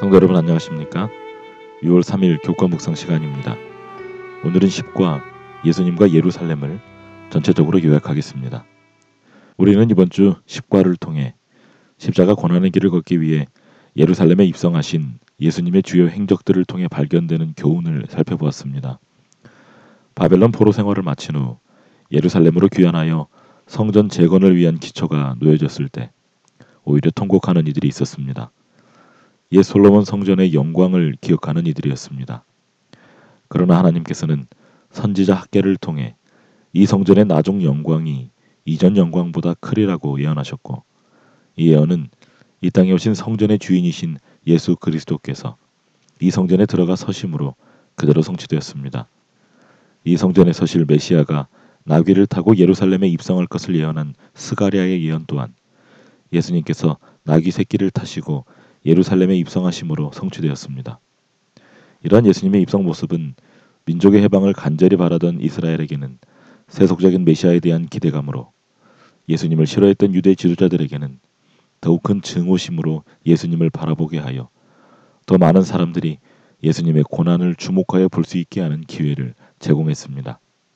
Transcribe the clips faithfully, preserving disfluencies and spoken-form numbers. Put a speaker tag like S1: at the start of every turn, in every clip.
S1: 성도 여러분 안녕하십니까? 유월 삼일 교과 묵상 시간입니다. 오늘은 십과 예수님과 예루살렘을 전체적으로 요약하겠습니다. 우리는 이번 주 십과를 통해 십자가 고난의 길을 걷기 위해 예루살렘에 입성하신 예수님의 주요 행적들을 통해 발견되는 교훈을 살펴보았습니다. 바벨론 포로 생활을 마친 후 예루살렘으로 귀환하여 성전 재건을 위한 기초가 놓여졌을 때 오히려 통곡하는 이들이 있었습니다. 옛 솔로몬 성전의 영광을 기억하는 이들이었습니다. 그러나 하나님께서는 선지자 학개를 통해 이 성전의 나중 영광이 이전 영광보다 크리라고 예언하셨고, 이 예언은 이 땅에 오신 성전의 주인이신 예수 그리스도께서 이 성전에 들어가 서심으로 그대로 성취되었습니다. 이 성전에 서실 메시아가 나귀를 타고 예루살렘에 입성할 것을 예언한 스가랴의 예언 또한 예수님께서 나귀 새끼를 타시고 예루살렘에 입성하심으로 성취되었습니다. 이러한 예수님의 입성 모습은 민족의 해방을 간절히 바라던 이스라엘에게는 세속적인 메시아에 대한 기대감으로, 예수님을 싫어했던 유대 지도자들에게는 더욱 큰 증오심으로 예수님을 바라보게 하여 더 많은 사람들이 예수님의 고난을 주목하여 볼 수 있게 하는 기회를 제공했습니다.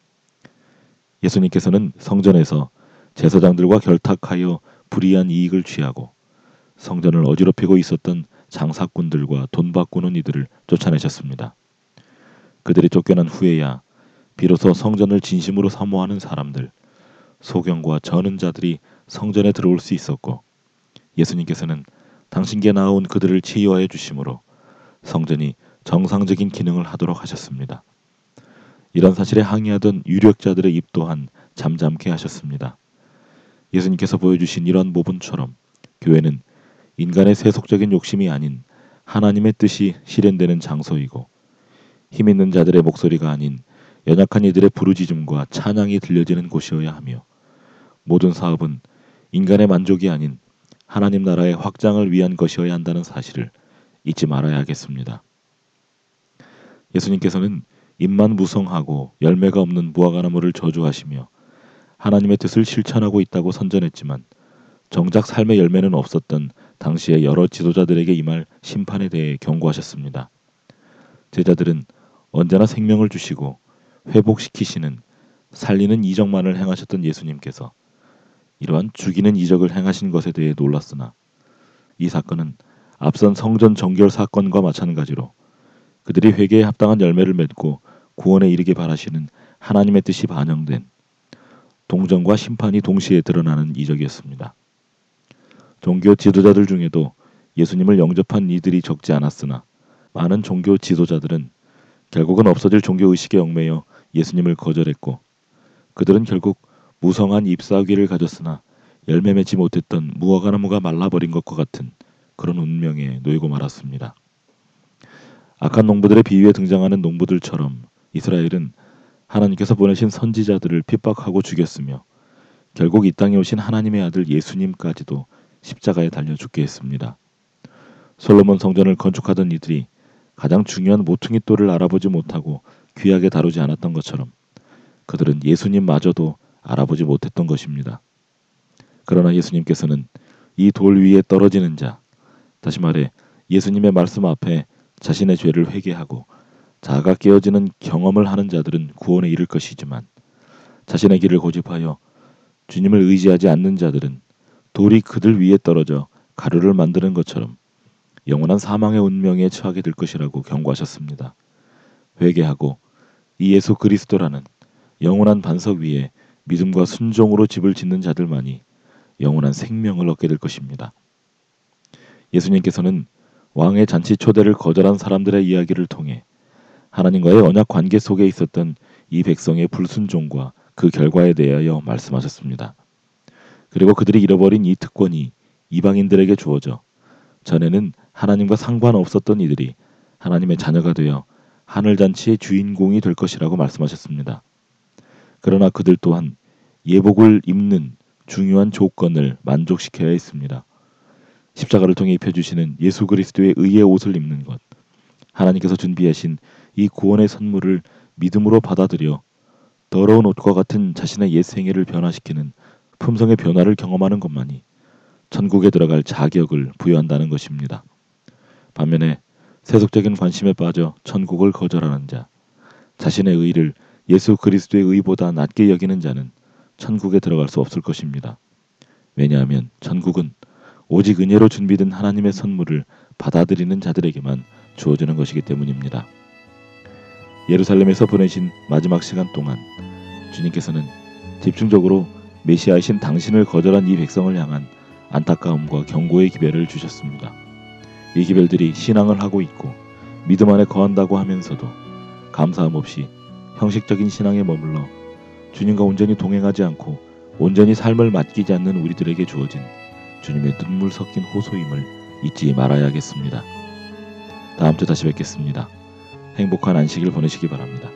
S1: 예수님께서는 성전에서 제사장들과 결탁하여 불이한 이익을 취하고 성전을 어지럽히고 있었던 장사꾼들과 돈 바꾸는 이들을 쫓아내셨습니다. 그들이 쫓겨난 후에야 비로소 성전을 진심으로 사모하는 사람들, 소경과 저는 자들이 성전에 들어올 수 있었고, 예수님께서는 당신께 나아온 그들을 치유하여 주심으로 성전이 정상적인 기능을 하도록 하셨습니다. 이런 사실에 항의하던 유력자들의 입 또한 잠잠케 하셨습니다. 예수님께서 보여주신 이런 모범처럼 교회는 인간의 세속적인 욕심이 아닌 하나님의 뜻이 실현되는 장소이고, 힘 있는 자들의 목소리가 아닌 연약한 이들의 부르짖음과 찬양이 들려지는 곳이어야 하며, 모든 사업은 인간의 만족이 아닌 하나님 나라의 확장을 위한 것이어야 한다는 사실을 잊지 말아야 하겠습니다. 예수님께서는 입만 무성하고 열매가 없는 무화과나무를 저주하시며 하나님의 뜻을 실천하고 있다고 선전했지만, 정작 삶의 열매는 없었던 당시의 여러 지도자들에게 임할 심판에 대해 경고하셨습니다. 제자들은 언제나 생명을 주시고 회복시키시는 살리는 이적만을 행하셨던 예수님께서 이러한 죽이는 이적을 행하신 것에 대해 놀랐으나, 이 사건은 앞선 성전 정결 사건과 마찬가지로 그들이 회개에 합당한 열매를 맺고 구원에 이르게 바라시는 하나님의 뜻이 반영된 동정과 심판이 동시에 드러나는 이적이었습니다. 종교 지도자들 중에도 예수님을 영접한 이들이 적지 않았으나, 많은 종교 지도자들은 결국은 없어질 종교의식에 얽매여 예수님을 거절했고, 그들은 결국 무성한 잎사귀를 가졌으나 열매 맺지 못했던 무화과나무가 말라버린 것과 같은 그런 운명에 놓이고 말았습니다. 악한 농부들의 비유에 등장하는 농부들처럼 이스라엘은 하나님께서 보내신 선지자들을 핍박하고 죽였으며, 결국 이 땅에 오신 하나님의 아들 예수님까지도 십자가에 달려 죽게 했습니다. 솔로몬 성전을 건축하던 이들이 가장 중요한 모퉁이 돌을 알아보지 못하고 귀하게 다루지 않았던 것처럼 그들은 예수님마저도 알아보지 못했던 것입니다. 그러나 예수님께서는 이 돌 위에 떨어지는 자, 다시 말해 예수님의 말씀 앞에 자신의 죄를 회개하고 자아가 깨어지는 경험을 하는 자들은 구원에 이를 것이지만, 자신의 길을 고집하여 주님을 의지하지 않는 자들은 돌이 그들 위에 떨어져 가루를 만드는 것처럼 영원한 사망의 운명에 처하게 될 것이라고 경고하셨습니다. 회개하고 이 예수 그리스도라는 영원한 반석 위에 믿음과 순종으로 집을 짓는 자들만이 영원한 생명을 얻게 될 것입니다. 예수님께서는 왕의 잔치 초대를 거절한 사람들의 이야기를 통해 하나님과의 언약 관계 속에 있었던 이 백성의 불순종과 그 결과에 대하여 말씀하셨습니다. 그리고 그들이 잃어버린 이 특권이 이방인들에게 주어져 전에는 하나님과 상관없었던 이들이 하나님의 자녀가 되어 하늘잔치의 주인공이 될 것이라고 말씀하셨습니다. 그러나 그들 또한 예복을 입는 중요한 조건을 만족시켜야 했습니다. 십자가를 통해 입혀주시는 예수 그리스도의 의의 옷을 입는 것, 하나님께서 준비하신 이 구원의 선물을 믿음으로 받아들여 더러운 옷과 같은 자신의 옛 생애를 변화시키는 품성의 변화를 경험하는 것만이 천국에 들어갈 자격을 부여한다는 것입니다. 반면에 세속적인 관심에 빠져 천국을 거절하는 자, 자신의 의를 예수 그리스도의 의보다 낮게 여기는 자는 천국에 들어갈 수 없을 것입니다. 왜냐하면 천국은 오직 은혜로 준비된 하나님의 선물을 받아들이는 자들에게만 주어지는 것이기 때문입니다. 예루살렘에서 보내신 마지막 시간 동안 주님께서는 집중적으로 메시아이신 당신을 거절한 이 백성을 향한 안타까움과 경고의 기별을 주셨습니다. 이 기별들이 신앙을 하고 있고 믿음 안에 거한다고 하면서도 감사함 없이 형식적인 신앙에 머물러 주님과 온전히 동행하지 않고 온전히 삶을 맡기지 않는 우리들에게 주어진 주님의 눈물 섞인 호소임을 잊지 말아야겠습니다. 다음 주 다시 뵙겠습니다. 행복한 안식일 보내시기 바랍니다.